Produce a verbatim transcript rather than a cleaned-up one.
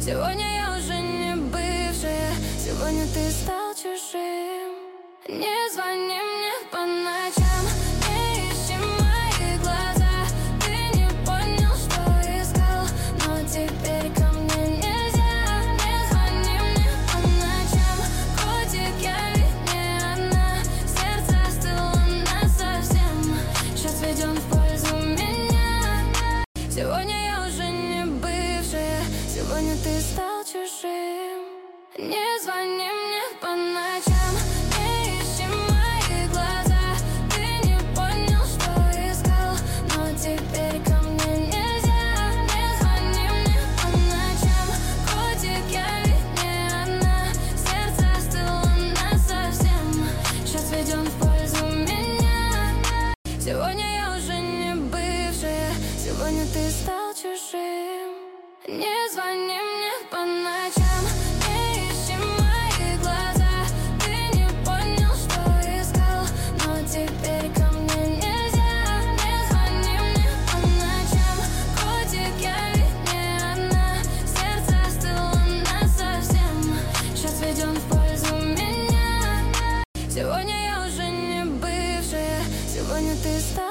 Сегодня я уже не бывшая, сегодня ты стал чужим. Не звони мне по ночам, не ищи мои глаза. Ты не понял, что искал, но теперь ко мне нельзя. Не звони мне по ночам, котик, я ведь не одна. Сердце остыло насовсем, сейчас ведем в пользу меня. Сегодня я уже не бывшая, сегодня ты стал чужим. Не звони мне по ночам, не ищи мои глаза. Ты не понял, что искал, но теперь ко мне нельзя. Не звони мне по ночам, котик, я ведь не одна. Сердце остыло насовсем, сейчас ведем в пользу меня. Сегодня я уже не бывшая, сегодня ты стал чужим. Не звони мне по ночам, не ищи мои глаза. Ты не понял, что искал, но теперь ко мне нельзя. Не звони мне по ночам, котик, я ведь не одна. Сердце остыло насовсем, сейчас ведем в пользу.